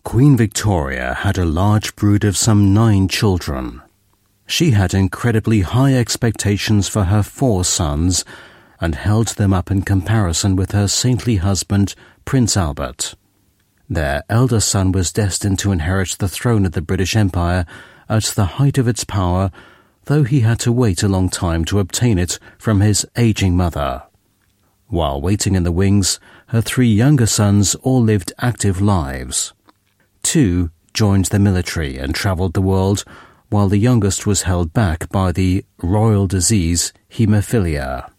Queen Victoria had a large brood of some 9 children. She had incredibly high expectations for her 4 sons and held them up in comparison with her saintly husband, Prince Albert. Their elder son was destined to inherit the throne of the British Empire at the height of its power, though he had to wait a long time to obtain it from his aging mother. While waiting in the wings, her 3 younger sons all lived active lives. 2 joined the military and travelled the world, while the youngest was held back by the royal disease haemophilia.